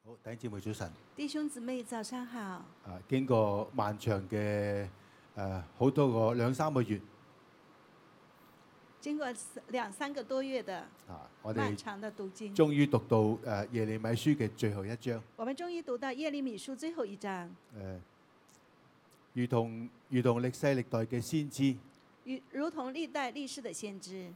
好，弟兄姊妹早晨。 弟兄姊妹早上好。 經過漫長嘅好多個2-3個月， 經過2-3個多月的我哋漫長的讀經， 終於讀到耶利米書嘅最後一章。 我們終於讀到耶利米書最後一章。 如同歷世歷代嘅先知， 如同歷代歷世的先知，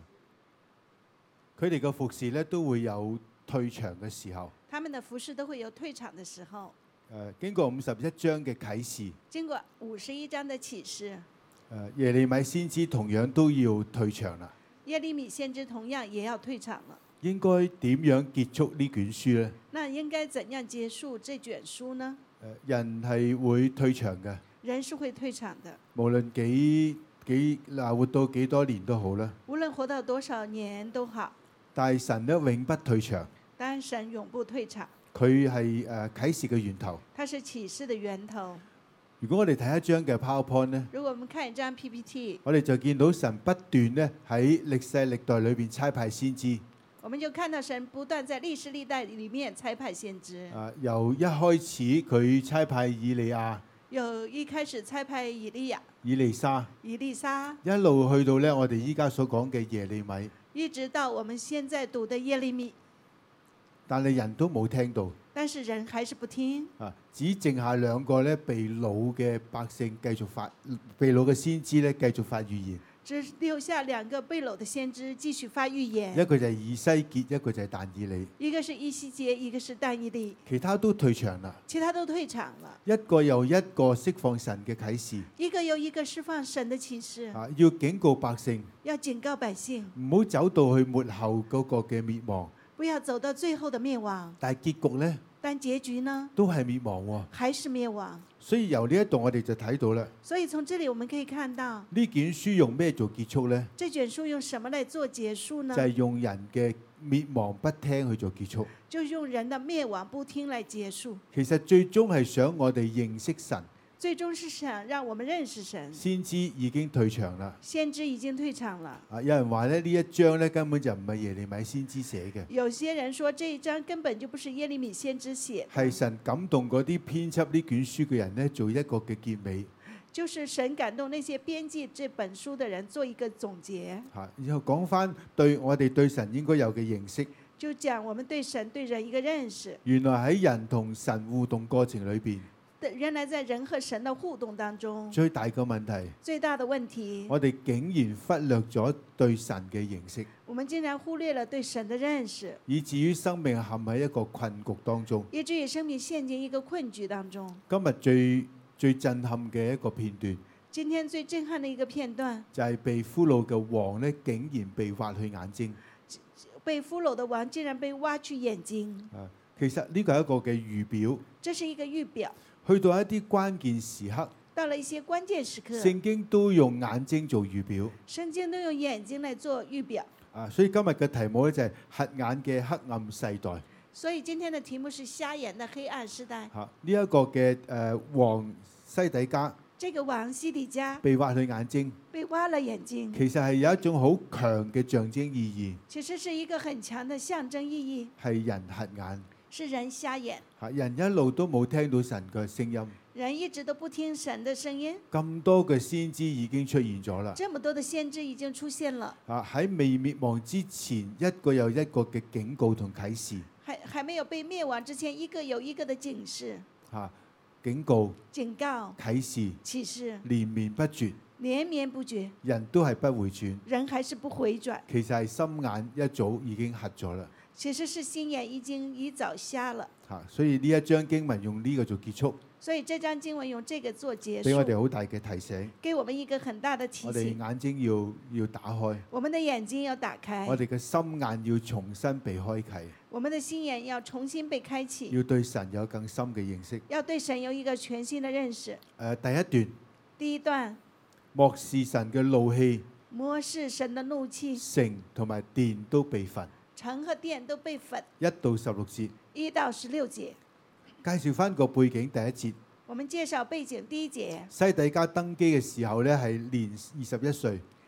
佢哋嘅服侍咧都會有退場嘅時候。 他們的服侍都會有退場的時候。 經過51章嘅啟示， 經過51章的啟示， 耶利米先知同樣都要退場啦。 耶利米先知同樣也要退場了。 應該點樣結束呢卷書呢？ 那應該怎樣結束這卷書呢？ 人係會退場嘅， 人是會退場的， 無論活到幾多年都好啦。 無論活到多少年都好。 但係神咧永不退場。 但神永不退場。 佢係啟示嘅源頭。 它是啟示的源頭。 如果我哋睇一張嘅 PowerPoint 咧， 如果我們看一張 PPT， 我哋就見到神不斷咧喺歷世歷代裏邊差派先知。 我們就看到神不斷在歷世歷代裡面差派先知。 由一開始佢差派以利亞， 由一開始差派以利亞、 以利沙，一路去到咧我哋依家所講嘅耶利米， 一直到我們現在讀的耶利米。 但係人都冇聽到， 但是人還是不聽。 只剩下2個咧被擄嘅百姓繼續發，被擄嘅先知咧繼續發預言。 只留下2個被擄的先知繼續發預言。 一個就係以西結，一個就係但以理。 一個是以西結，一個是但以理。 其他都退場啦。 其他都退場了。 一個又一個釋放神嘅啟示。 一個又一個釋放神的啟示。 要警告百姓。 要警告百姓。 唔好走到去末後嗰個嘅滅亡。 不要走到最後的滅亡。 但係結局呢？ 但結局呢？ 都係滅亡喎。 還是滅亡。 所以由呢一度我哋就睇到啦。 所以從這裡我們可以看到呢卷書用咩做結束呢？ 這卷書用什麼來做結束呢？ 就係用人嘅滅亡不聽去做結束。 就用人的滅亡不聽來結束。 其實最終係想我哋認識神。 最終是想讓我們認識神。 先知已經退場啦。 先知已經退場了。 有人話咧呢一章咧根本就唔係耶利米先知寫嘅。 有些人說這一章根本就不是耶利米先知寫。 係神感動嗰啲編輯呢卷書嘅人咧做一個嘅結尾。 就是神感動那些編輯這本書的人做一個總結。 然後講翻對我哋對神應該有嘅認識。 就講我們對神對人一個認識。 原來喺人同神互動過程裏邊。 原來在人和神的互動當中， 最大嘅問題，我哋竟然忽略咗對神嘅認識， 我們竟然忽略了對神的認識， 以至於生命陷喺一個困局當中， 以至於生命陷進一個困局當中。 今日最震撼嘅一個片段， 今天最震撼的一個片段， 就係被俘虜嘅王呢，竟然被挖去眼睛， 被俘虜的王竟然被挖去眼睛。 其實呢個係一個嘅預表， 這是一個預表。 去到一啲關鍵時刻， 到了一些關鍵時刻， 聖經都用眼睛做預表。 聖經都用眼睛來做預表。 所以今日嘅題目咧就係瞎眼嘅黑暗世代。 所以今天的題目是瞎眼的黑暗世代。 呢一個嘅王西底家， 這個王西底家被挖去眼睛， 被挖了眼睛， 其實係有一種好強嘅象徵意義。 其實是一個很強的象徵意義。 係人瞎眼。 是人瞎眼， 人一路都冇聽到神嘅聲音， 人一直都不聽神的聲音。 咁多嘅先知已經出現咗啦， 這麼多的先知已經出現了。 喺未滅亡之前，一個又一個嘅警告同啟示。 還沒有被滅亡之前，一個有一個的警示。 警告、 啟示， 連綿不絕， 連綿不絕。 人都係不回轉， 人還是不回轉。 其實係心眼一早已經瞎咗啦。 其實是心眼一早瞎了。 所以呢一章經文用呢個做結束。 所以這章經文用這個做結束， 俾我哋好大嘅提醒。 給我們一個很大的提醒。 我哋眼睛要打開。 我們的眼睛要打開。 我哋嘅心眼要重新被開啟。 我們的心眼要重新被開啟。 要對神有更深嘅認識。 要對神有一個全新的認識。第一段。 漠視神嘅怒氣。 漠視神的怒氣。 城同埋殿都被焚。 城和殿都被焚。 1到16節。 1到16節。 介紹翻個背景，第一節。 我們介紹背景第一節。 西底家登基嘅時候呢，係年21歲。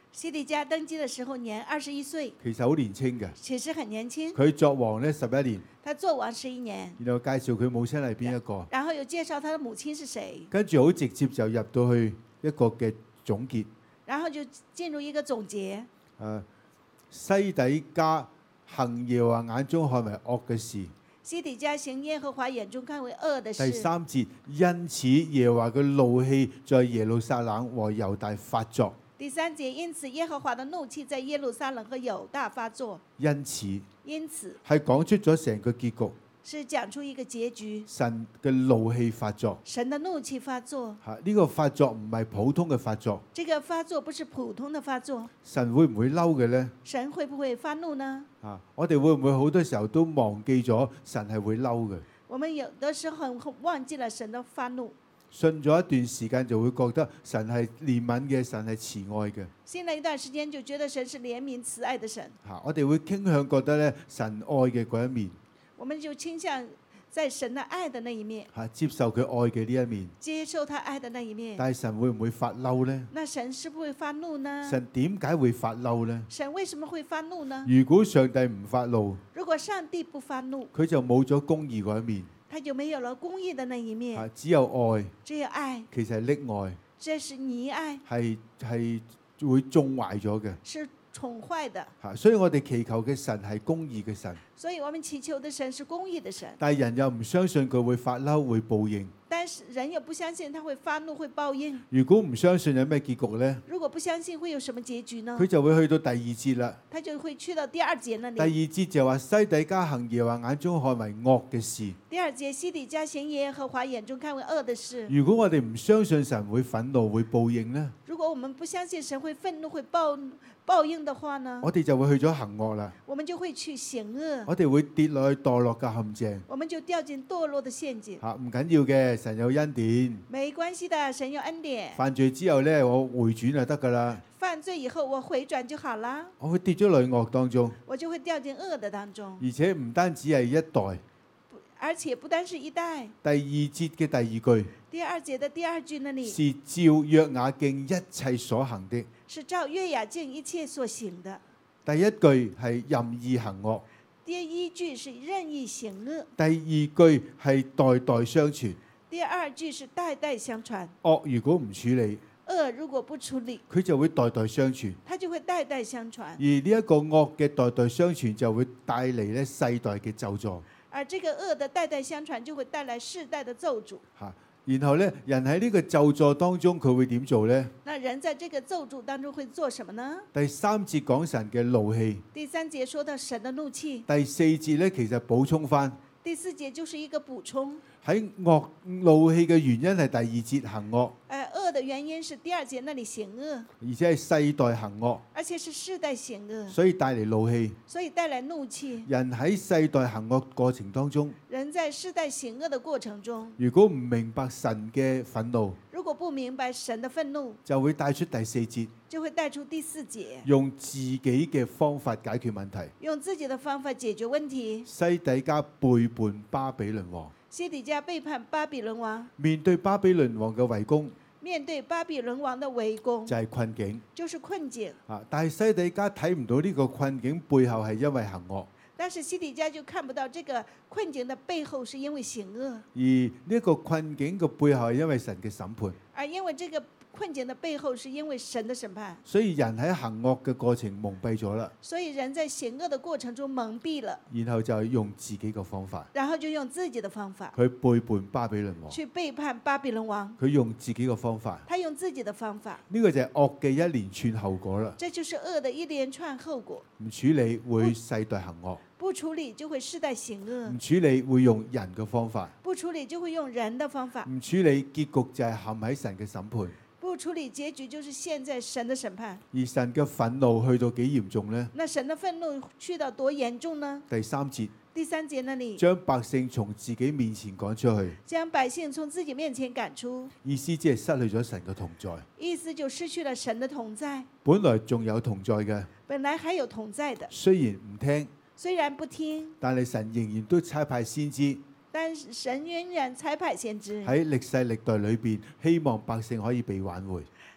西底家登基的時候年21歲， 其實好年青嘅。 其實很年輕。 佢作王呢11年， 他做王11年， 然後介紹佢母親係邊一個， 然後又介紹他的母親是誰， 跟住好直接就入到去一個嘅總結。 然後就進入一個總結。 西底家行耶和華眼中看為惡嘅事。 西底家行耶和華眼中看為惡的事。 第3節，因此耶和華嘅怒氣在耶路撒冷和猶大發作。 第3節，因此耶和華的怒氣在耶路撒冷和猶大發作。 因此係講出咗成個結局， 是講出一個結局。 神嘅怒氣發作， 神的怒氣發作。 呢個發作唔係普通嘅發作。 這個發作不是普通的發作。 神會唔會嬲嘅呢？ 神會不會發怒呢？ 我哋會唔會好多時候都忘記咗神係會嬲嘅？ 我們有的時候忘記了神的發怒。 信咗一段時間就會覺得神係憐憫嘅，神係慈愛嘅。 信了一段時間就覺得神是憐憫慈愛的神。 我哋會傾向覺得咧神愛嘅嗰一面。 我們就傾向在神的愛的那一面。 接受佢愛嘅呢一面。 接受他愛的那一面。 但係神會唔會發嬲呢？ 那神是不會發怒呢？ 神點解會發嬲呢？ 神為什麼會發怒呢？ 如果上帝唔發怒， 如果上帝不發怒， 佢就冇咗公義嗰一面。 他就沒有了公義的那一面。 只有愛。 只有愛。 其實係溺愛。 這是溺愛。 係會縱壞咗嘅。 是寵壞的。 所以我哋祈求嘅神係公義嘅神。 所以我們祈求的神是公義的神。 但係人又唔相信佢會發嬲會報應。 但是人又不相信他會發怒會報應。 如果唔相信有咩結局呢？ 如果不相信會有什麼結局呢？ 佢就會去到第2節啦。 他就會去到第2節那裡。 第2節就話西底家行耶和華眼中看為惡嘅事。 第2節西底家行耶和華眼中看為惡的事。 如果我哋唔相信神會憤怒會報應呢？ 如果我們不相信神會憤怒會報應的話呢？ 我哋就會去咗行惡啦。 我們就會去行惡。 我哋會跌落去墮落嘅陷阱。 我們就掉進墮落的陷阱。 唔緊要嘅，神有恩典。 沒關係的，神有恩典。 犯罪之後呢，我回轉就得噶啦。 犯罪以後我回轉就好啦。 我會跌咗落惡當中。 我就會掉進惡的當中。 而且唔單止係一代。 而且不單是一代。 第2節嘅第2句。 第2節的第2句那裡。 是照約雅敬一切所行的。 是照約雅敬一切所行的。 第1句係任意行惡。 第1句是任意行惡。 第2句係代代相傳。 第2句是代代相傳。 惡如果唔處理， 惡如果不處理， 佢就會代代相傳。 它就會代代相傳。而呢一個惡嘅代代相傳就會帶嚟咧世代嘅咒詛。 而這個惡的代代相傳就會帶來世代的咒詛。 然後咧，人喺呢個咒詛當中，佢會點做呢？ 那人在這個咒詛當中會做什麼呢？ 第3節講神嘅怒氣。 第3節說到神的怒氣。 第4節咧，其實補充翻。 第4節就是一個補充。 喺怒氣嘅原因係第2節行惡。 惡的原因是第2節那裡行惡。 而且係世代行惡。 而且是世代行惡。 所以帶嚟怒氣。 所以帶來怒氣。 人喺世代行惡過程當中。 人在世代行惡的過程中。 如果唔明白神嘅憤怒。 如果不明白神的憤怒。 就會帶出第4節。 就會帶出第4節。 用自己嘅方法解決問題。 用自己的方法解決問題。 西底家背叛巴比倫王。 西底家背叛巴比倫王。 面對巴比倫王嘅圍攻。 面對巴比倫王的圍攻。 就係困境。 就是困境。 但係西底家睇唔到呢個困境背後係因為行惡。 但是西底家就看不到這個困境的背後是因為行惡。 而呢個困境嘅背後係因為神嘅審判。 而因為這個困境的背後是因為神的審判。 所以人喺行惡嘅過程蒙蔽咗啦。 所以人在行惡的過程中蒙蔽了。 然後就用自己嘅方法。 然後就用自己的方法。 佢背叛巴比倫王。 去背叛巴比倫王。 佢用自己嘅方法。 他用自己的方法。 呢個就係惡嘅一連串後果啦。 這就是惡的一連串後果。 唔處理會世代行惡。 不處理就會世代行惡。 唔處理會用人嘅方法。 不處理就會用人的方法。 唔處理結局就係陷喺神嘅審判。 不處理結局就是陷在神的審判。 而神嘅憤怒去到幾嚴重呢？ 那神的憤怒去到多嚴重呢？ 第3節。 第3節那裡。 將百姓從自己面前趕出去。 將百姓從自己面前趕出。 意思即係失去咗神嘅同在。 意思就失去了神的同在。 本來仲有同在嘅。 本來還有同在的。 雖然唔聽。 雖然不聽。 但係神仍然都差派先知。 但神仍然差派先知。 喺歷世歷代裏邊，希望百姓可以被挽回。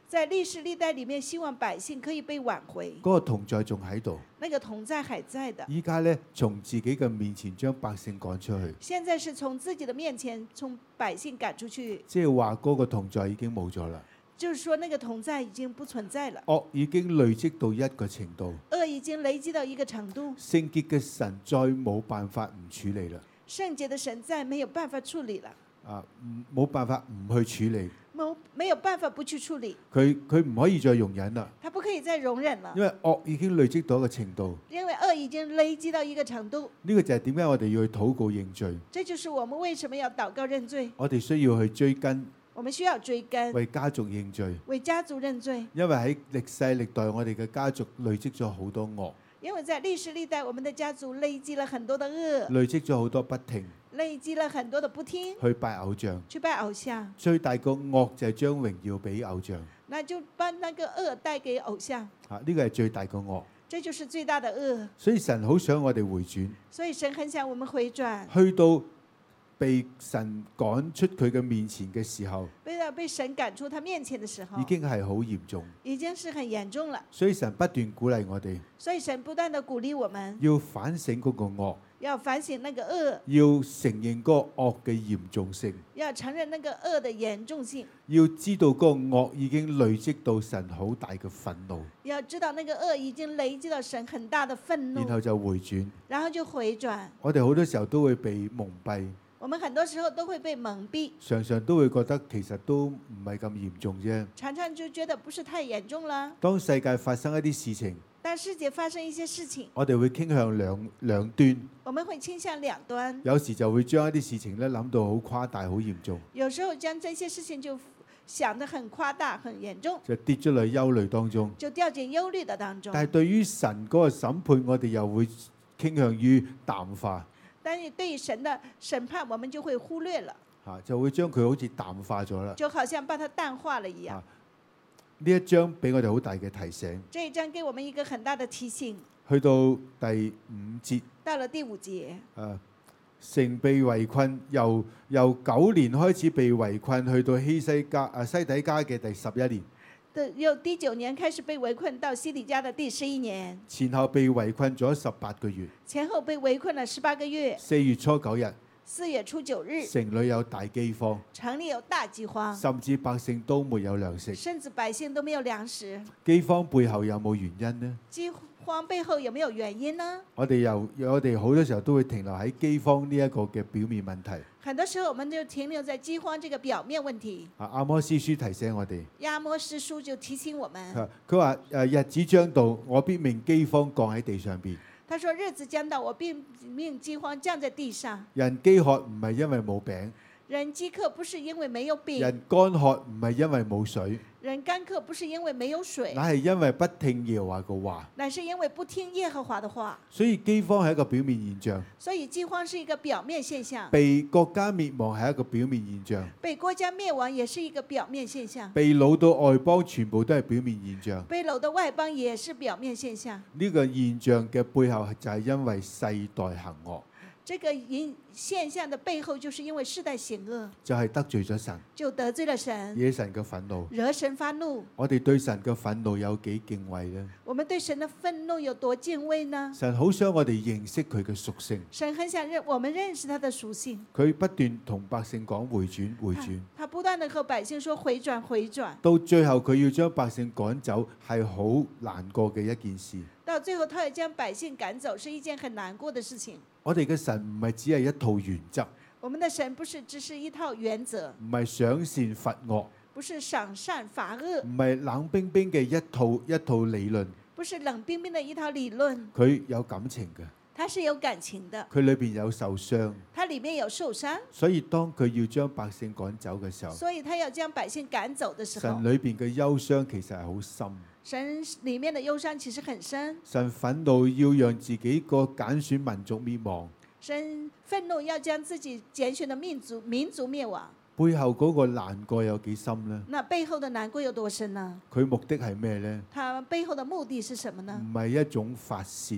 在歷世歷代裡面，希望百姓可以被挽回。 嗰個同在仲喺度。 那個同在還在的。 依家咧，從自己嘅面前將百姓趕出去， 現在是從自己的面前，從百姓趕出去。 即係話嗰個同在已經冇咗啦。 就是說，那個同在已經不存在了。 惡已經累積到一個程度， 惡已經累積到一個程度， 聖潔嘅神再冇辦法唔處理啦。 聖潔的神再沒有辦法處理了。 冇辦法唔去處理。 沒有辦法不去處理。 佢唔可以再容忍啦。 他不可以再容忍了。 因為惡已經累積到一個程度。 因為惡已經累積到一個程度。 呢個就係點解我哋要去禱告認罪。 這就是我們為什麼要禱告認罪。 我哋需要去追根。 我們需要追根。 為家族認罪。 為家族認罪。 因為喺歷世歷代我哋嘅家族累積咗好多惡。 因為在歷世歷代我們的家族累積了很多的惡。 累積咗好多不聽。 累積了很多的不聽， 去拜偶像， 去拜偶像。 最大個惡就係將榮耀俾偶像， 那就把那個惡帶給偶像。 呢個係最大個惡， 這就是最大的惡。 所以神好想我哋回轉， 所以神很想我們回轉， 去到被神趕出佢嘅面前嘅時候， 被神趕出他面前的時候， 已經係好嚴重， 已經是很嚴重了。 所以神不斷鼓勵我哋， 所以神不斷地鼓勵我們要反省嗰個惡。 要反省那個惡， 要承認嗰個惡嘅嚴重性， 要承認那個惡的嚴重性， 要知道嗰個惡已經累積到神好大嘅憤怒， 要知道那個惡已經累積到神很大的憤怒， 然後就回轉， 然後就回轉。 我哋好多時候都會被蒙蔽， 我們很多時候都會被蒙蔽， 常常都會覺得其實都唔係咁嚴重啫， 常常就覺得不是太嚴重啦。 當世界發生一啲事情， 當世界發生一些事情， 我哋會傾向兩端， 我們會傾向兩端， 有時就會將一啲事情咧諗到好誇大、好嚴重， 有時候將這些事情就想得很誇大、很嚴重， 就跌咗落憂慮當中， 就掉進憂慮的當中。 但係對於神嗰個審判，我哋又會傾向於淡化。 但是對於神的審判，我們就會忽略了， 就會將佢好似淡化咗啦， 就好像把它淡化了一樣。 呢一章俾我哋好大嘅提醒。 這一章給我們一個很大的提醒。 去到第5節， 到了第5節， 城被圍困，由9年開始被圍困，去到西底家嘅第11年。 由第9年開始被圍困到西底家的第11年。 前後被圍困咗18個月。 前後被圍困了18個月。 4月初9日。 4月初9日， 城裏有大饑荒， 城裏有大饑荒， 甚至百姓都沒有糧食， 甚至百姓都沒有糧食。 饑荒背後有冇原因呢？ 饑荒背後有沒有原因呢？ 我哋好多時候都會停留喺饑荒呢一個嘅表面問題。 很多時候我們就停留在饑荒這個表面問題。 阿摩司書提醒我哋， 阿摩司書就提醒我們， 佢話日子將到，我必命饑荒降喺地上邊。 他說日子將到，我必命饑荒降在地上。 人飢渴唔係因為冇餅， 人飢渴不是因為沒有餅。 人乾渴唔係因為冇水， 人乾渴不是因為沒有水， 乃係因為不聽耶和華嘅話。 乃是因為不聽耶和華的話。 所以饑荒係一個表面現象。 所以饑荒是一個表面現象。 被國家滅亡係一個表面現象。 被國家滅亡也是一個表面現象。 被擄到外邦全部都係表面現象。 被擄到外邦也是表面現象。 呢個現象嘅背後就係因為世代行惡。 這個現象的背後，就是因為世代行惡， 就係得罪咗神， 就得罪了神， 惹神嘅憤怒， 惹神發怒。 我哋對神嘅憤怒有幾敬畏呢？ 我們對神的憤怒有多敬畏呢？ 神好想我哋認識佢嘅屬性， 神很想我們認識他的屬性。 佢不斷同百姓講回轉，回轉。 他不斷地和百姓說回轉，回轉。 到最後佢要將百姓趕走，係好難過嘅一件事。 到最後，他要將百姓趕走，是一件很難過的事情。 我哋嘅神唔係只係一套原則， 我們的神不是只是一套原則， 唔係賞善罰惡， 不是賞善罰惡， 唔係冷冰冰嘅一套理論， 不是冷冰冰的一套理論。 佢有感情嘅， 他是有感情的， 佢裏邊有受傷， 他裡面有受傷， 所以當佢要將百姓趕走嘅時候， 所以他要將百姓趕走的時候， 神裏邊嘅憂傷其實係好深。 神裡面的憂傷其實很深。 神憤怒要讓自己個揀選民族滅亡。 神憤怒要將自己揀選的民族滅亡。 背後嗰個難過有幾深呢？ 那背後的難過有多深呢？ 佢目的係咩呢？ 他背後的目的是什麼呢？ 唔係一種發洩，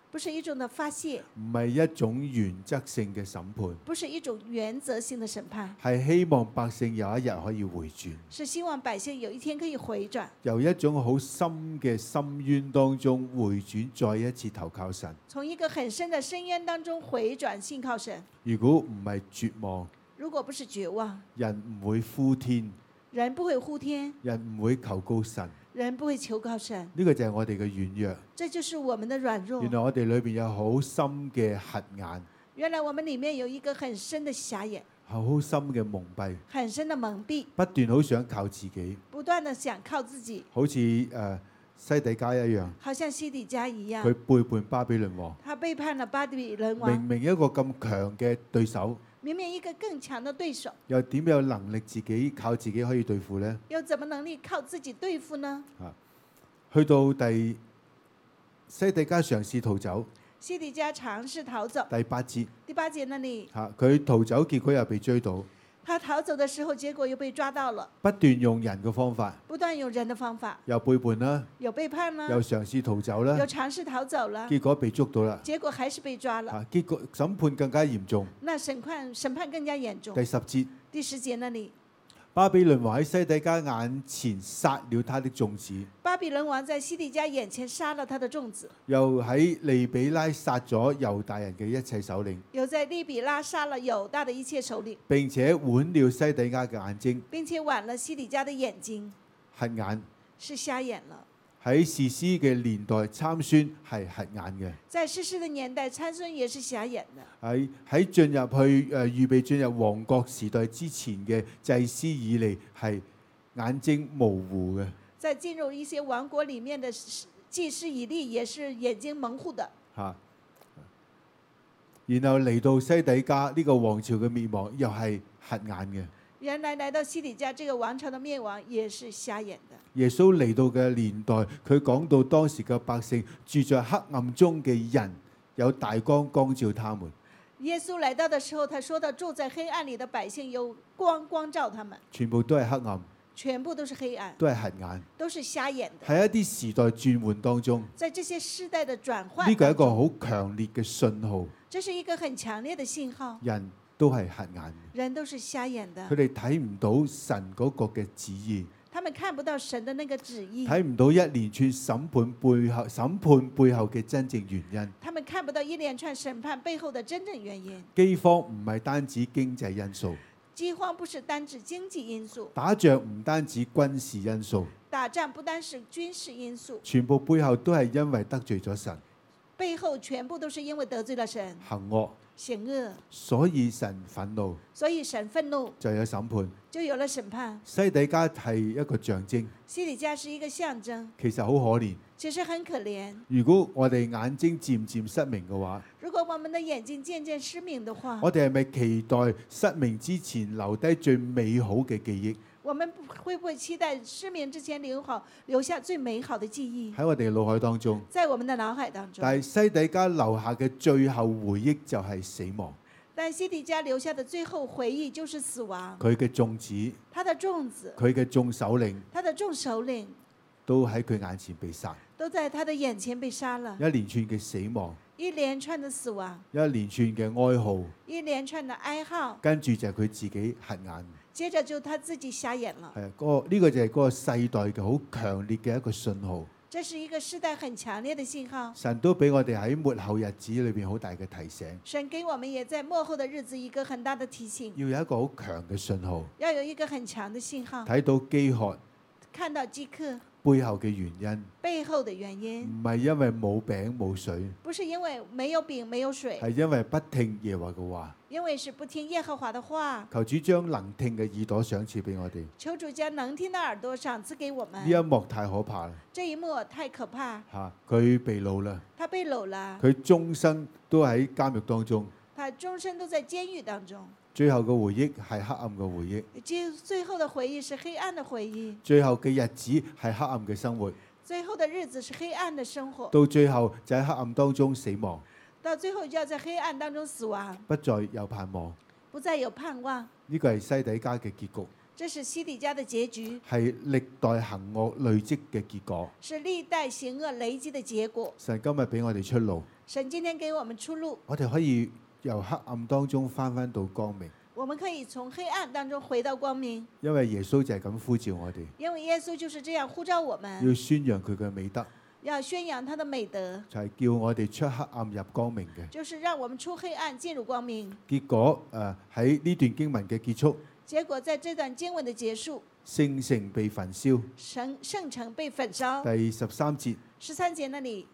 不是一種的發泄， 唔係一種原則性嘅審判， 不是一種原則性的審判， 係希望百姓有一日可以回轉， 是希望百姓有一天可以回轉， 由一種好深嘅深淵當中回轉，再一次投靠神。 從一個很深的深淵當中回轉信靠神。 如果唔係絕望， 如果不是絕望， 人唔會呼天， 人不會呼天， 人唔會求告神。 人不會求告神。 呢個就係我哋嘅軟弱。 這就是我們的軟弱。 原來我哋裏邊有好深嘅瞎眼， 原來我們裡面有一個很深的瞎眼， 好深嘅蒙蔽， 很深的蒙蔽， 不斷好想靠自己， 不斷的想靠自己， 好似西底家一樣， 好像西底家一樣， 佢背叛巴比倫王。 他背叛了巴比倫明王。 明一個咁強嘅對手， 明明一個更強的對手， 又點有能力自己靠自己可以對付呢？ 又怎麼能力靠自己對付呢？ 去到西底家嘗試逃走， 西底家嘗試逃走。 第8節第8節那裡， 佢逃走，結果又被追到， 他逃走的時候，結果又被抓到了， 不斷用人嘅方法， 不斷用人的方法， 又背叛啦， 有背叛啦， 又嘗試逃走啦有，嘗試逃走了， 結果被捉到啦。 結果還是被抓了。 結果審判更加嚴重。 那審判更加嚴重第。10節， 第10節那裡， 巴比倫王喺西底家眼前殺了他的眾子， 巴比倫王在西底家眼前殺了他的眾子， 又喺利比拉殺咗猶大人嘅一切首領， 又在利比拉殺了猶大的一切首領， 並且剜了西底家嘅眼睛， 並且剜了西底家的眼睛， 瞎眼。 是瞎眼了。 喺士師嘅年代，參孫係瞎眼嘅。 在士師的年代，參孫也是瞎眼的。 喺進入去預備進入王國時代之前嘅祭司以利係眼睛模糊嘅。 在進入一些王國裡面的祭司以利也是眼睛蒙糊的。 然後嚟到西底家呢個王朝嘅滅亡，又係瞎眼嘅。 原來來到西底家這個王朝的滅亡，也是瞎眼的。 耶穌嚟到嘅年代，佢講到當時嘅百姓住在黑暗中嘅人，有大光光照他們。 耶穌來到的時候，他說到住在黑暗裡的百姓有光照他們， 全部都係黑暗， 全部都是黑暗， 都係瞎眼， 都是瞎眼的。 喺一啲時代轉換當中， 在這些世代的轉換， 呢個係一個好強烈嘅信號。 這是一個很強烈的信號。 人都係瞎眼， 人都是瞎眼的， 佢哋睇唔到神嗰個嘅旨意， 他們看不到神的那個旨意， 睇唔到一連串審判背後嘅真正原因。 他們看不到一連串審判背後的真正原因。 饑荒唔係單止經濟因素， 饑荒不是單指經濟因素， 打仗唔單止軍事因素， 打仗不單是軍事因素， 全部背後都係因為得罪咗神， 背後全部都是因為得罪了神， 行惡， 險惡， 所以神憤怒， 所以神憤怒， 就有審判。 就有了審判。 西底家係一個象徵， 西底家是一個象徵， 其實好可憐。 其實很可憐。 如果我哋眼睛漸漸失明嘅話， 如果我們的眼睛漸漸失明的話， 我哋係咪期待失明之前留低最美好嘅記憶？ 我們會不會期待失眠之前留下最美好的記憶喺我哋嘅腦海當中？ 在我們的腦海當中。 但係西底家留下嘅最後回憶就係死亡。 但西底家留下的最後回憶就是死亡。 佢嘅眾子， 他的眾子， 佢嘅眾首領， 他的眾首領都喺佢眼前被殺。 都在他的眼前被殺了。 一連串嘅死亡， 一連串的死亡， 一連串嘅哀號， 一連串的哀號， 跟住就係佢自己瞎眼。 接着就他自己瞎眼了。 係啊，呢個就係嗰個世代嘅好強烈嘅一個信號。 這是一個世代很強烈的信號。 神都俾我哋喺末後日子裏邊好大嘅提醒， 神給我們也在末後的日子一個很大的提醒， 要有一個好強嘅信號， 要有一個很強的信號， 睇到飢渴看到飢渴背後嘅原因， 背後的原因， 唔係因為冇餅冇水， 不是因為沒有餅沒有水， 係因為不聽耶和華嘅話。 因為是不聽耶和華的話。 求主將能聽嘅耳朵賞賜俾我哋。 求主將能聽的耳朵賞賜給我們。 呢一幕太可怕啦！ 這一幕太可怕。 佢被擄啦， 他被擄了， 佢終生都喺監獄當中， 他終身都在監獄當中。 最後嘅回憶係黑暗嘅回憶， 最後的回憶是黑暗的回憶， 最後嘅日子係黑暗嘅生活， 最後的日子是黑暗的生活， 到最後就喺黑暗當中死亡， 到最後就要在黑暗當中死亡， 不再有盼望。 不再有盼望。 呢個係西底家嘅結局， 這是西底家的結局， 係歷代行惡累積嘅結果。 是歷代行惡累積的結果。 神今日俾我哋出路， 神今天給我們出路， 我哋可以由黑暗當中翻到光明， 我們可以從黑暗當中回到光明， 因為耶穌就係咁呼召我哋， 因為耶穌就是這樣呼召我要們， 宣揚佢嘅美德， 要宣揚他的美德， 就係叫我哋出黑暗入光明嘅。 就是讓我們出黑暗進入光明。 結果喺呢段經文嘅結束， 結果在這段經文的結束， 聖城被焚燒。 聖城被焚燒。 第13節， 13節那裡，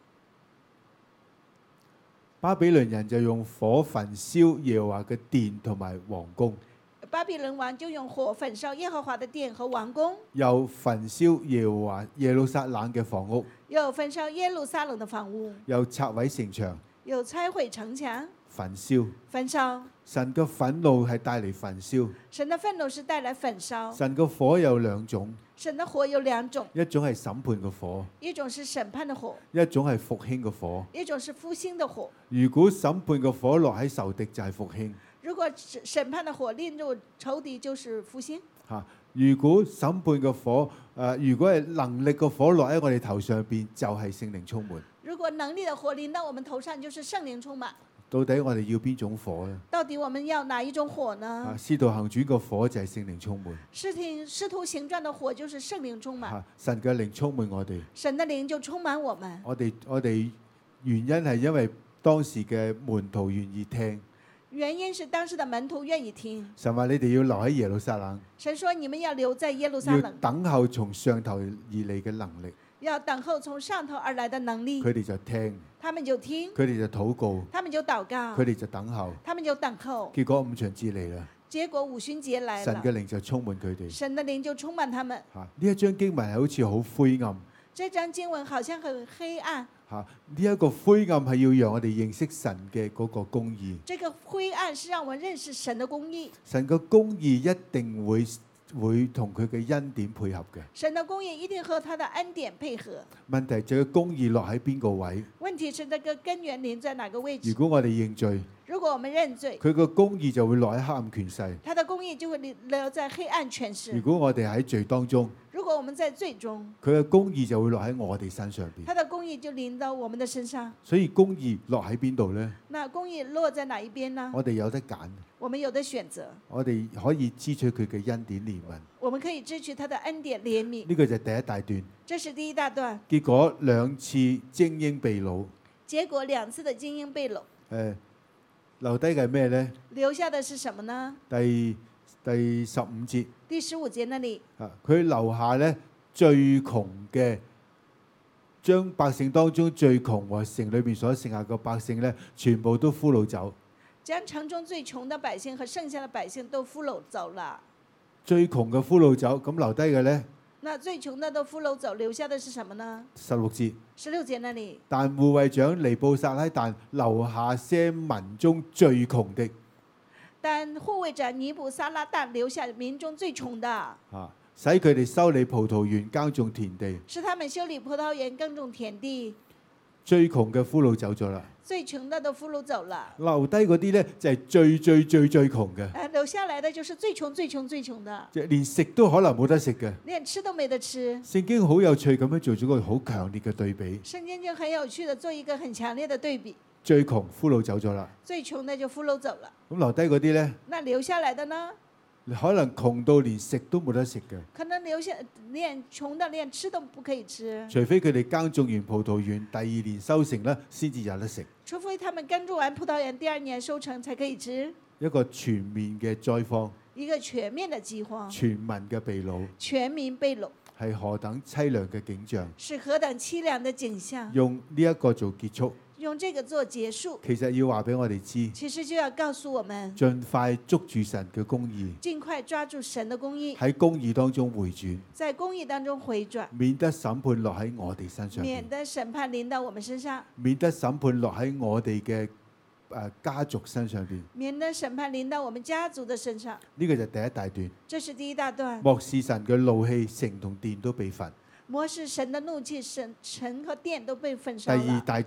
巴比倫人就用火焚燒耶和華嘅殿同埋王宮， 巴比倫王就用火焚燒耶和華的殿和王宮， 又焚燒耶路撒冷嘅房屋， 又焚燒耶路撒冷的房屋， 又拆毀城牆， 又拆毀城牆， 焚燒。 焚燒。 神嘅憤怒係帶嚟焚燒， 神的憤怒是帶來焚燒。 神嘅火有兩種， 神的火有兩種， 一種係審判嘅火， 一種是審判的火， 一種係復興嘅火。 一種是復興的火。 如果審判嘅火落喺仇敵就係復興如果審判的火令入仇敵，就是復興。 嚇。如果審判嘅火如果係能力嘅火落喺我哋頭上邊，就係聖靈充滿。 如果能力的火臨到我們頭上，就是聖靈充滿。 到底我哋要邊種火呢？ 到底我們要哪一種火呢？ 使徒行傳個火就係聖靈充滿。 使徒行傳的火就是聖靈充滿。 神嘅靈充滿我哋。 神的靈就充滿我們。 我哋原因係因為當時嘅門徒願意聽。 原因是當時的門徒願意聽。 神話你哋要留喺耶路撒冷。 神說你們要留在耶路撒冷。 要等候從上頭而嚟嘅能力。 要等候從上頭而來的能力。 佢哋就聽。 他們就聽。 佢哋就禱告。 他們就禱告。 佢哋就等候。 他們就等候。 結果五旬節嚟啦。 結果五旬節來了。 神嘅靈就充滿佢哋。 神的靈就充滿他們。 呢一章經文係好似好灰暗。 這章經文好像很黑暗。 呢一個灰暗係要讓我哋認識神嘅嗰個公義。 這個灰暗是讓我們認識神的公義。 神嘅公義一定會同佢嘅恩典配合嘅。 神的公義一定和他的恩典配合。 問題就係公義落喺邊個位？ 問題是那個根源臨在哪個位置？ 如果我哋認罪， 如果我們認罪， 佢個公義就會落喺黑暗權勢。 他的公義就會留在黑暗權勢。 如果我哋喺罪當中， 如果我們在罪中， 佢嘅公義就會落喺我哋身上邊。 他的公義就臨到我們的身上。 所以公義落喺邊度呢？ 那公義落在哪一邊呢？ 我哋有得揀。 我們有得選擇。 我哋可以支取佢嘅恩典憐憫。 我們可以支取他的恩典憐憫。 呢個就係第一大段。 這是第一大段。 結果兩次精英被擄。 結果兩次的精英被擄。 留低嘅係咩呢？ 留下的是什麼呢？ 第15節。 第15節那裡。 佢留下呢最窮嘅，將百姓當中最窮和城裏面所剩下嘅百姓呢，全部都俘虜走。 將城中最窮的百姓和剩下的百姓都俘虜走了。 最窮嘅俘虜走，咁留低嘅呢？ 那最窮的都俘虜走，留下的是什麼呢 ？16節。 16節那裡。 但護衛長尼布撒拉旦留下些民中最窮的。 但護衛長尼布撒拉旦留下民中最窮的。 使佢哋修理葡萄園、耕種田地。 使他們修理葡萄園、耕種田地。 最窮嘅俘虜走咗啦。 最窮的都俘虜走了。 留低嗰啲呢，就係最窮嘅。 留下來的就是最窮的。 即係連食都可能冇得食嘅。 連吃都沒得吃。 聖經好有趣咁樣做咗個好強烈嘅對比。 聖經就很有趣的做一個很強烈的對比。 最窮俘虜走咗啦。 最窮的就俘虜走了。 咁留低嗰啲呢？ 那留下來的呢？ 可能窮到連食都冇得食嘅。 可能連窮到連吃都不可以吃。 除非佢哋耕種完葡萄園，第2年收成咧，先至有得食。 除非他們耕種完葡萄園，第2年收成才可以吃。 一個全面嘅災荒。 一個全面的饑荒。 全民嘅被擄。 全民被擄。 係何等凄涼嘅景象。 是何等凄涼的景象。 用呢一個做結束。 用這個做結束。 其實要話俾我哋知。 其實就要告訴我們。 盡快捉住神嘅公義。 盡快抓住神的公義。 喺公義當中回轉。 在公義當中回轉。 免得審判落喺我哋身上。 免得審判臨到我們身上。 免得審判落喺我哋嘅家族身上邊。 免得審判臨到我們家族的身上。 呢個就係第一大段。 這是第一大段。 漠視神嘅怒氣，城同殿都被焚。 漠視神的怒氣，城和殿都被焚燒。 第2大段。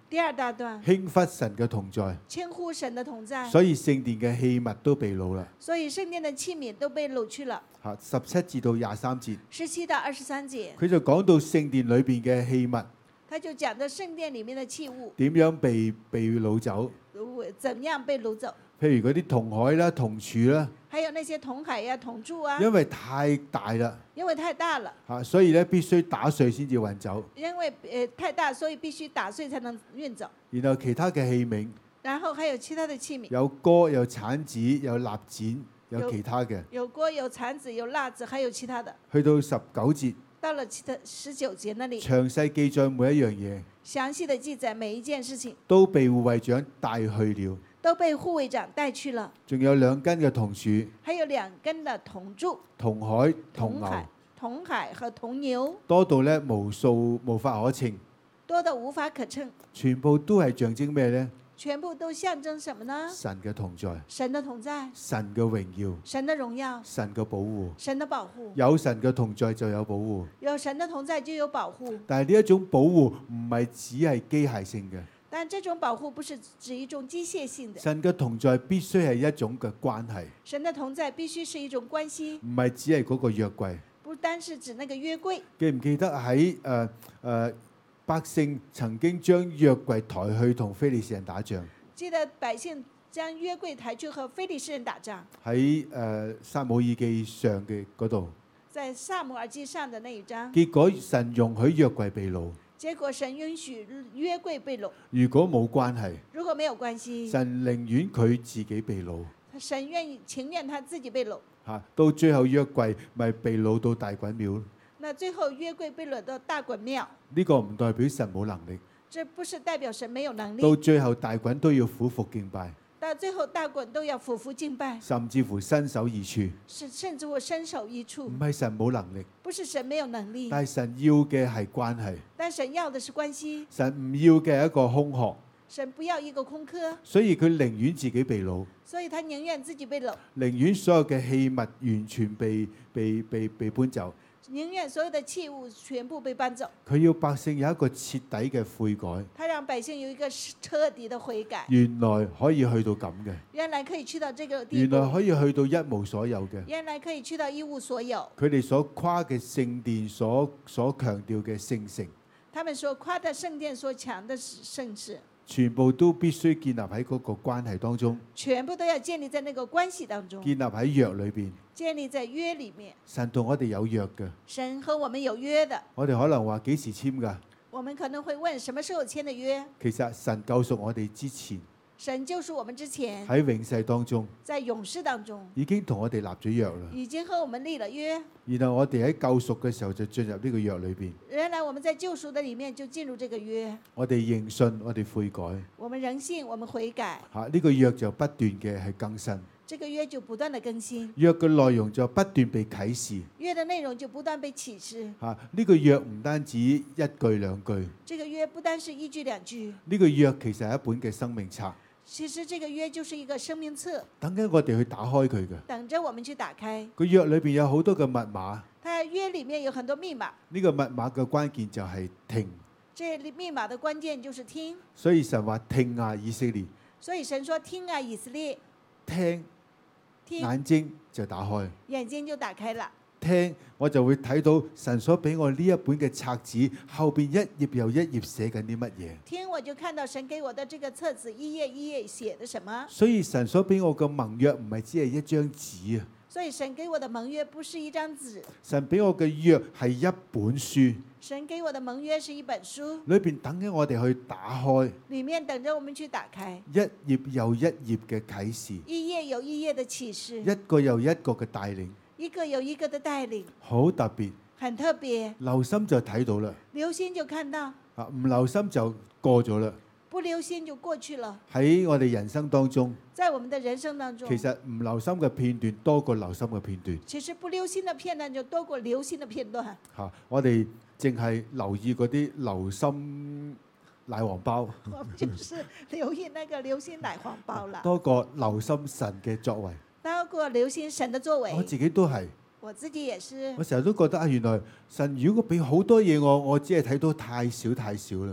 第二大段， 輕忽神嘅同在， 輕忽神的同在， 所以聖殿嘅器物都被擄啦。 所以聖殿的器皿都被擄去了。 17至到23節， 17到23節， 佢就講到聖殿裏邊嘅器物他就講到聖殿裡面的器物點樣被擄走， 怎樣被擄走， 譬如嗰啲銅海啦、銅柱啦， 還有那些銅海呀、銅柱啊， 因為太大啦， 因為太大了， 所以咧必須打碎先至運走。 因為太大，所以必須打碎才能運走。 然後其他嘅器皿然後還有其他的器皿， 有鍋、有鏟子、有蠟剪，有其他嘅。 有鍋、有鏟子、有蠟子，還有其他的。 去到19節， 到了19節那裡， 詳細記載每一樣嘢， 詳細的記載每一件事情， 都被護衛長帶去了。 都被護衛長帶去了。 仲有2根嘅銅柱、 還有2根的銅柱、 銅海、銅牛， 銅海和銅牛， 多到咧無數無法可稱， 多得無法可稱。 全部都係象徵咩呢？ 全部都象徵什麼呢？ 神嘅同在， 神的同在， 神嘅榮耀， 神的榮耀， 神嘅保護。 神的保護。 有神嘅同在就有保護， 有神的同在就有保護。 但係呢一種保護唔係只係機械性嘅， 但這種保護不是指一種機械性的。 神嘅同在必須係一種嘅關係， 神的同在必須是一種關係， 唔係只係嗰個約櫃。 不單是指那個約櫃。 記唔記得喺百姓曾經將約櫃抬去同非利士人打仗？ 記得百姓將約櫃抬去和非利士人打仗。 喺撒母耳記上嘅嗰度， 在撒母耳記上的那一章， 結果神容許約櫃被擄。 結果神允許約櫃被擄。 如果冇關係， 如果沒有關係， 神寧願佢自己被擄。 神情願他自己被擄。 到最後約櫃咪被擄到大袞廟。 那最後約櫃被擄到大袞廟。 呢個唔代表神冇能力。 這不是代表神沒有能力。 到最後大袞都要俯伏敬拜。 到最後大袞都要俯伏敬拜。 甚至乎伸手而處。 甚至乎伸手而處。 唔係神冇能力。 不是神沒有能力。 但係神要嘅係關係。 但神要的是關係。 神唔要嘅係一個空殼。 神不要一個空殼。 所以佢寧願自己被擄。 所以他寧願自己被擄。 寧願所有嘅器物完全被搬走。 寧願所有的器物全部被搬走。 佢要百姓有一個徹底嘅悔改。 他讓百姓有一個徹底的悔改。 原來可以去到咁嘅。 原來可以去到這個地步。 原來可以去到一無所有嘅。 原來可以去到一無所有。 佢哋所誇嘅聖殿所強調嘅聖城。 他們所誇的聖殿所強的聖事。 全部都必須建立喺嗰個關係當中。 全部都要建立在那個關係當中。 建立喺約裏邊。 建立在約裡面。 神同我哋有約嘅。 神和我們有約的。 我哋可能話幾時簽㗎？ 我們可能會問什麼時候簽的約？ 其實神救贖我哋之前。 神救贖我們之前。 喺永世當中。 在永世當中。 已經同我哋立咗約啦。 已經和我們立了約。 然後我哋喺救贖嘅時候就進入呢個約裏邊。 原來我們在救贖的裡面就進入這個約。 我哋認信，我哋悔改。 我們仍信，我們悔改。 呢個約就不斷嘅係更新。 這個約就不斷的更新。 約嘅內容就不斷被啟示。 約的內容就不斷被啟示。 呢個約唔單止一句兩句。 這個約不單是一句兩句。 呢個約其實係一本嘅生命冊。 其實這個約就是一個生命冊， 等緊我哋去打開佢嘅。 等着我們去打開。 個約裏邊有好多嘅密碼。 它約裡面有很多密碼。 呢個密碼嘅關鍵就係聽。 這密碼的關鍵就是聽。 所以神話聽啊以色列。 所以神說聽啊以色列。 聽。眼睛就打開。 眼睛就打開了。 聽，我就會睇到神所俾我呢一本嘅冊子後邊一頁又一頁寫緊啲乜嘢。 聽我就看到神給我的這個冊子一頁一頁寫的什麼。 所以神所俾我嘅盟約唔係只係一張紙啊。 所以神給我的盟約不是一張紙。 神俾我嘅約係一本書。 神給我的盟約是一本書。 裏邊等緊我哋去打開。 裡面等着我們去打開。 一頁又一頁嘅啟示。 一頁有一頁的啟示。 一個又一個嘅帶領。 一個有一個的帶領， 好特別， 很特別。 留心就睇到啦， 留心就看到， 唔留心就過咗啦。 不留心就過去了。 喺我哋人生當中， 在我們的人生當中， 其實唔留心嘅片段多過留心嘅片段。 其實不留心的片段就多過留心的片段。 我哋淨係留意嗰啲留心奶黃包， 我們就是留意那個留心奶黃包啦， 多過留心神嘅作為。 包括留心神的作為， 我自己都係， 我自己也是。 我成日都覺得原來神如果俾好多嘢我只係睇到太少太少啦。 如果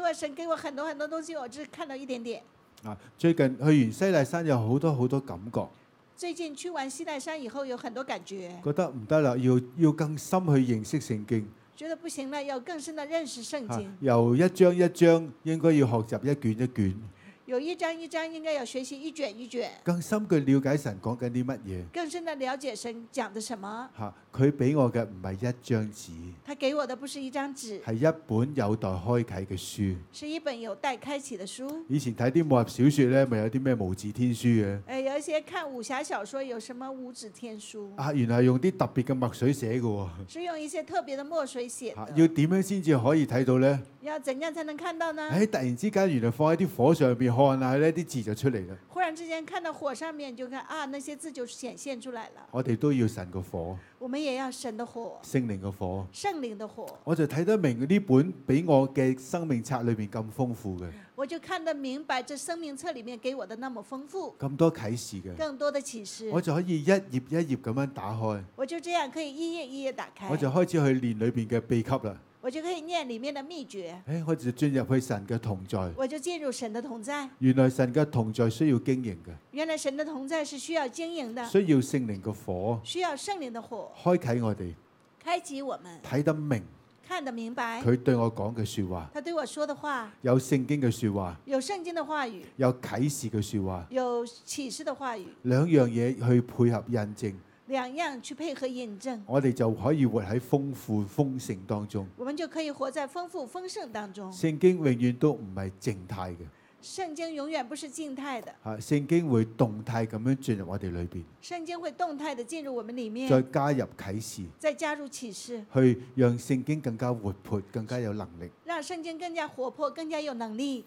神給我很多很多東西，我只看到一點點。 最近去完西奈山有好多感覺， 最近去完西奈山以後，有很多感覺， 覺得唔得啦，要更深去認識聖經。 覺得不行了，要更深的認識聖經。 由一章一章應該要學習一卷一卷， 有一章一章應該要學習一卷一卷， 更深嘅了解神講緊啲乜嘢。 更深的了解神講的什麼。 佢俾我嘅唔係一張紙， 他給我的不是一張紙， 係一本有待開啟嘅書。 是一本有待開啟的書。 以前睇啲武俠小説咧，咪有啲咩無字天書嘅。 有一些看武俠小說，有什麼無字天書？ 原來係用啲特別嘅墨水寫嘅喎。 是用一些特別的墨水寫的。 要點樣先至可以睇到呢？ 要怎樣才能看到呢？ 突然之間原來放喺啲火上邊看下呢啲字就出嚟啦。 忽然之間看到火上面就看那些字就顯現出來了。 我哋都要神個火。 我們也要神的火， 聖靈嘅火， 聖靈的火。 我就睇得明呢本俾我嘅生命冊裏邊咁豐富嘅。 我就看得明白，這生命冊裡面給我的那麼豐富， 咁多啟示嘅， 更多的啟示， 我就可以一頁一頁咁樣打開。 我就這樣可以一頁一頁打開。 我就開始去練裏邊嘅秘笈啦。 我就可以念裡面的秘訣。 我就進入去神嘅同在。 我就進入神的同在。 原來神嘅同在需要經營嘅。 原來神的同在是需要經營的。 需要聖靈嘅火。 需要聖靈的火。 開啟我哋。 開啟我們。 睇得明。 看得明白。 佢對我講嘅説話。 他對我說的話。 有聖經嘅説話。 有聖經的話語。 有啟示嘅説話。 有啟示的話語。 兩樣嘢去配合印證。 兩樣去配合印證， 我哋就可以活喺豐富豐盛當中。 我們就可以活在豐富豐盛當中。 聖經永遠都唔係靜態嘅。 聖經永遠不是靜態的。 聖經會動態咁樣進入我哋裏邊。 聖經會動態地進入我們裡面。 再加入啟示。 再加入啟示。 去讓聖經更加活潑，更加有能力。 讓聖經更加活潑，更加有能力。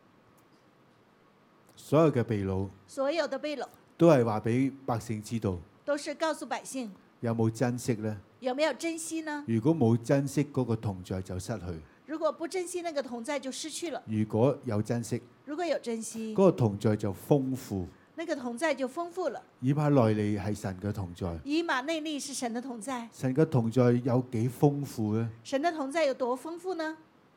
所有嘅秘魯。 所有的秘魯。 都係話俾百姓知道。 都是告訴百姓， 有冇珍惜呢？ 有沒有珍惜呢？ 如果冇珍惜，嗰個同在就失去。 如果不珍惜，那個同在就失去了。 如果有珍惜， 如果有珍惜， 嗰個同在就豐富。 那個同在就豐富了。 以馬內利係神嘅同在。 以馬內利是神的同在。 神嘅同在有幾豐富呢？ 神的同在有多豐富呢？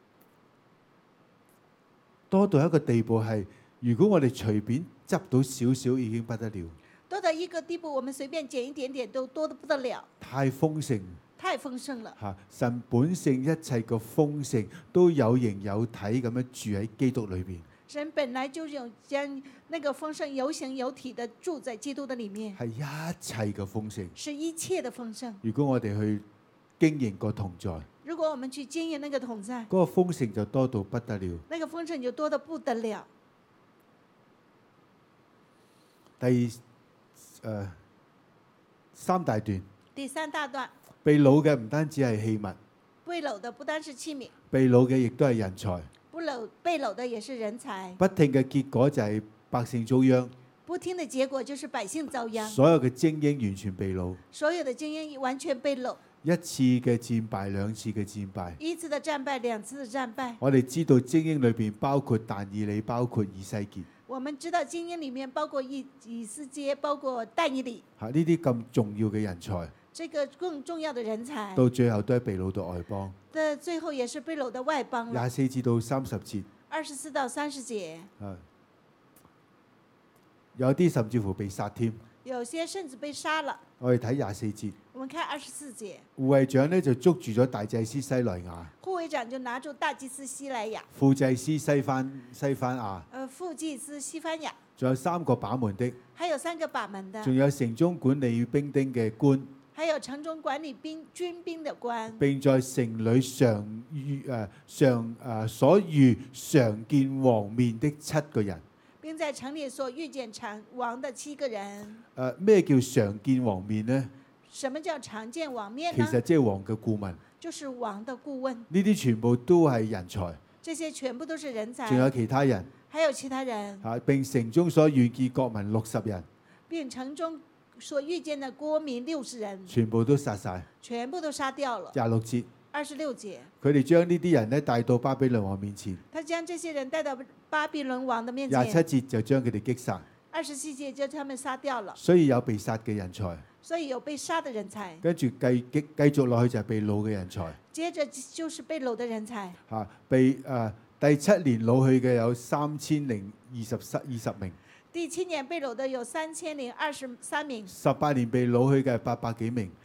多到一個地步係，如果我哋隨便執到少少已經不得了。 多到一個地步，我們隨便撿一點點都多得不得了。 太豐盛， 太豐盛了。 神本性一切嘅豐盛都有形有體咁樣住喺基督裏邊。 神本來就有將那個豐盛有形有體的住在基督的裡面。 係一切嘅豐盛。 是一切的豐盛。 如果我哋去經營個同在， 如果我們去經營那個同在， 嗰個豐盛就多到不得了。 那個豐盛就多得不得了。 三大段。 第三大段。 被擄嘅唔單止係器物。 被擄的不單是器皿。 被擄嘅亦都係人才。 被擄的也是人才。 不聽嘅結果就係百姓遭殃。 不聽的結果就是百姓遭殃。 所有嘅精英完全被擄。 所有的精英完全被擄。 一次嘅戰敗，兩次嘅戰敗。 一次的戰敗，兩次的戰敗。 我哋知道精英裏邊包括但以理，包括以西結。 我們知道精英裡面包括以斯帖，包括但以理。 呢啲咁重要嘅人才。 這個更重要的人才。 到最後都係被擄到外邦。 的最後也是被擄到外邦了。 24至到30節。 24到30節。 有啲甚至乎被殺添。 有些甚至被殺了。 我哋睇24節。 我們看24節。 護衛長呢就捉住咗大祭司西萊亞。 護衛長就拿住大祭司西萊亞。 副祭司西番亞。 副祭司西番亞。 仲有3個把門的。 還有3個把門的。 仲有城中管理兵丁嘅官。 還有城中管理軍兵的官。 並在城裏所遇常見王面的7個人。 並在城裏所遇見王的7個人。 咩叫常見王面呢？ 什麼叫常見王面呢？ 其實即係王嘅顧問。 就是王的顧問。 呢啲全部都係人才。 這些全部都是人才。 仲有其他人。 還有其他人。 並城中所遇見國民60人。 並城中所遇見的國民60人。 全部都殺晒。 全部都殺掉了。 26節。 26節。 佢哋將呢啲人咧帶到巴比倫王面前。 他將這些人帶到巴比倫王的面前。 27節就將佢哋擊殺。 27節就他們殺掉了。 所以有被殺嘅人才。 所以有被殺的人才。 跟住繼續落去就係被擄嘅人才。 接着就是被擄的人才。 被第第7年老去嘅有3020名， 第7年被掳的有3023名， 18年被老去嘅係800幾名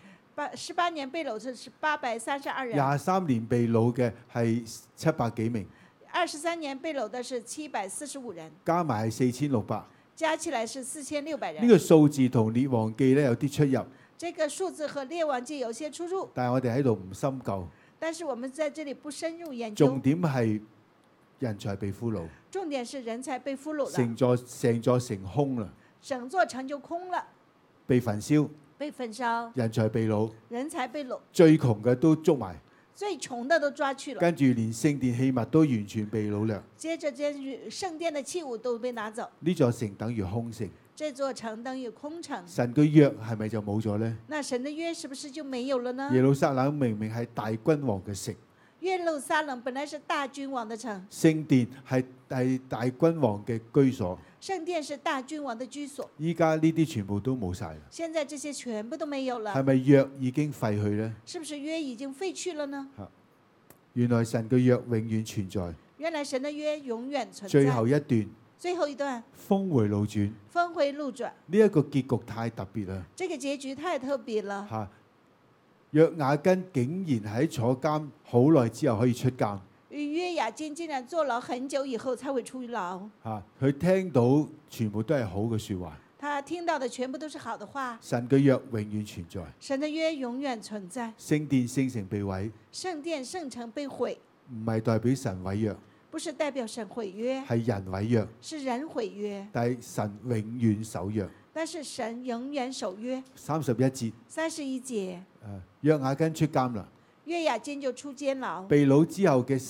18年被掳的是832人， ，23年被擄嘅係700幾名， 23年被掳的是745人， 加埋係4600。 加起來是4600人。 呢個數字同列王記咧有啲出入， 這個數字和列王記有些出入， 但係我哋喺度唔深究。 但是我們在這裡不深入研究。 重點係人才被俘虜， 重點是人才被俘虜了， 成座城空啦， 整座城就空了， 被焚燒， 被焚燒， 人才被擄， 人才被擄， 最窮嘅都捉埋， 最窮的都抓去了， 跟住連聖殿器物都完全被擄掠。 接着這聖殿的器物都被拿走， 呢座城等於空城， 這座城等於空城。 神嘅約係咪就冇咗呢？ 那神的約是不是就沒有了呢？ 耶路撒冷明明係大君王嘅城， 耶路撒冷本來是大君王的城， 聖殿係大君王嘅居所， 聖殿是大君王的居所。 依家呢啲全部都冇晒啦， 現在這些全部都沒有了， 係咪約已經廢去呢？ 是不是約已經廢去了呢？ 原來神嘅約永遠存在。 原來神的約永遠存在。 最後一段， 最後一段， 峰回路轉， 峰回路轉， 呢一個結局太特別啦。 這個結局太特別了。 嚇，約雅斤竟然喺坐監好耐之後可以出監。 約雅斤竟然坐牢很久以後才會出牢。 嚇，佢聽到全部都係好嘅説話。 他聽到的全部都是好的話。 神嘅約永遠存在。 神的約永遠存在。 聖殿聖城被毀， 聖殿聖城被毀， 唔係代表神毀約， 不是代表神毀約， 係人毀約。 是人毀約。 但係神永遠守約。 但是神永遠守約。 31節， 31節， 約雅斤出監啦， 約雅斤就出監牢。 被擄之後嘅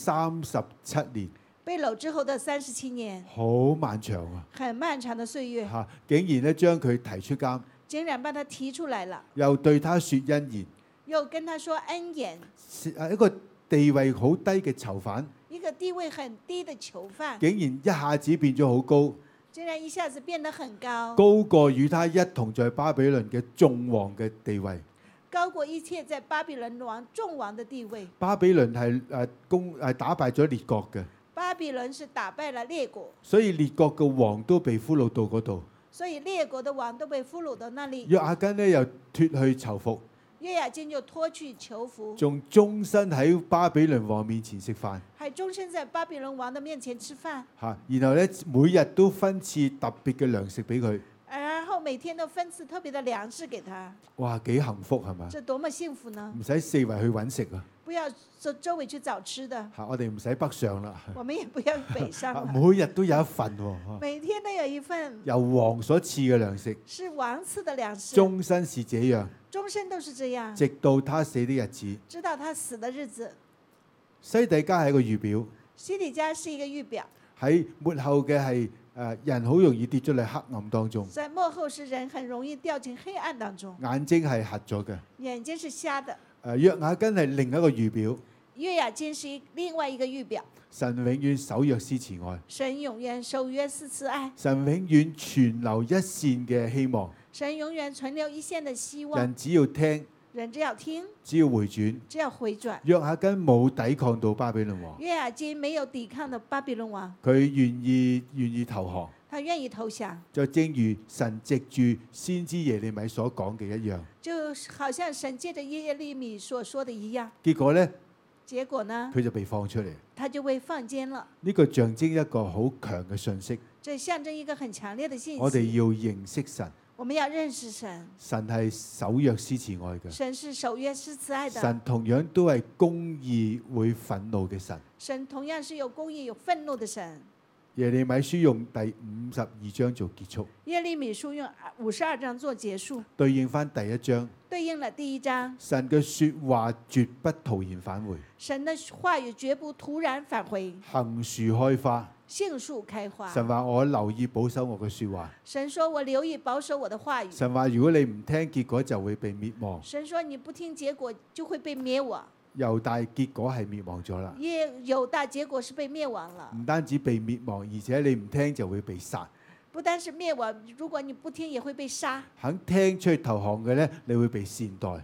37年， 被擄之後的37年， 好漫長啊！ 很漫長的歲月， 嚇，竟然咧將佢提出監， 竟然把他提出來了， 又對他説恩言， 又跟他說恩言。 一個地位好低嘅囚犯， 一個地位很低的囚犯， 竟然一下子變咗好高， 竟然一下子變得很高， 高過與他一同在巴比倫嘅眾王嘅地位。 高過一切在巴比倫王眾王的地位。 巴比倫係打敗咗列國嘅， 巴比倫是打敗了列國， 所以列國嘅王都被俘虜到嗰度。 所以列國的王都被俘虜到那裡。 約雅斤呢又脱去囚服， 約雅斤就脫去囚服， 仲終身喺巴比倫王面前食飯， 還終身在巴比倫王的面前吃飯。 嚇，然後咧每日都分賜特別嘅糧食俾佢。 然後每天都分賜特別的糧食給他。 哇，幾幸福係嘛？ 這多麼幸福呢？ 唔使四圍去揾食啊！ 不要周圍去找吃的。 嚇，我哋唔使北上啦。 我們也不要北上了。 每日都有一份喎。 每天都有一份。 由王所賜嘅糧食。 是王賜的糧食。 終身是這樣。 終身都是這樣。 直到他死的日子。 直到他死的日子。 西底家係一個預表。 西底家是一個預表。 喺末後嘅係人好容易跌咗嚟黑暗當中。 在末後是人很容易掉進黑暗當中。 眼睛係瞎咗嘅。 眼睛是瞎的。 約雅斤係另一個預表。 約雅斤是另外一個預表。 神永遠守約施慈愛。 神永遠守約施慈愛。 神永遠存留一線嘅希望。 神永遠存留一線的希望。 人只要聽。 人只要聽。 只要回轉。 只要回轉。 約雅斤冇抵抗到巴比倫王。 約雅斤沒有抵抗到巴比倫王。 佢願意投降。 他願意投降。 就正如神藉住先知耶利米所講嘅一樣。 就好像神借着耶利米所說的一樣。 結果呢？ 結果呢？ 佢就被放出嚟。 他就被放監了。 呢個象徵一個好強嘅信息。 這象徵一個很強烈的信息。 我哋要認識神。 我們要認識神。 神係守約施慈愛嘅。 神是守約施慈愛的。 神同樣都係公義會憤怒嘅神。 神同樣是有公義有憤怒的神。 耶利米書用第52章做結束。 耶利米書用52章做結束。 對應翻第一章。 對應了第一章。 神嘅說話絕不徒然返回。 神的話語絕不突然返回。 杏樹開花。 杏樹開花。 神話我留意保守我嘅說話。 神說我留意保守我的話語。 神話如果你唔聽，結果就會被滅亡。 神說你不聽，結果就會被滅亡。 猶大結果係滅亡咗啦。 猶大結果是被滅亡了。 唔單止被滅亡，而且你唔聽就會被殺。 不單是滅亡，如果你不聽，也會被殺。 肯聽出去投降嘅呢，你會被善待。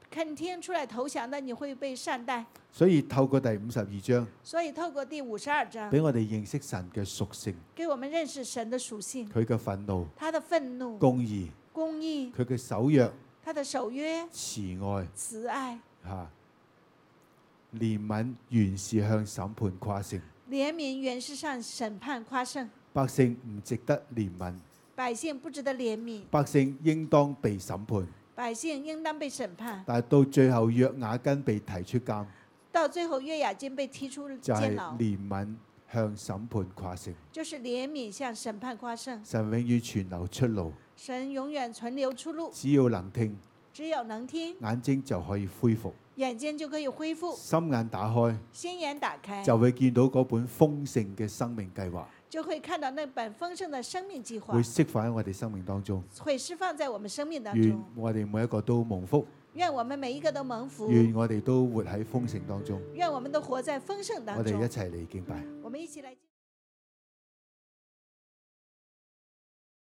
肯聽出來投降的，你會被善待。 所以透過第52章， 所以透過第52章， 俾我哋認識神嘅屬性， 給我們認識神的屬性， 佢嘅憤怒、 他的憤怒、 公義、 公義、 佢嘅守約、 他的守約、 慈愛慈愛、 憐憫，原是向審判誇勝。 憐憫原是向審判誇勝。 百姓唔值得憐憫， 百姓不值得憐憫， 百姓應當被審判。 百姓應當被審判。 但係到最後約雅斤被提出監， 到最後約雅斤被踢出就係監牢， 憐憫向審判誇勝。 就是憐憫向審判誇勝。 神永遠存留出路， 神永遠存留出路， 只要能聽， 只有能聽， 眼睛就可以恢復， 眼睛就可以恢復， 心眼打開， 心眼打開， 就會見到嗰本豐盛嘅生命計劃， 就會看到那本豐盛的生命計會劃， 釋放喺我哋生命當中。 會釋放在我們生命當願中。 我哋每一個都蒙福， 願我們每一個都蒙福， 願我哋都活喺豐盛當中。 願我們都活在豐盛當我哋一中。 齊嚟敬拜。 我們一起來。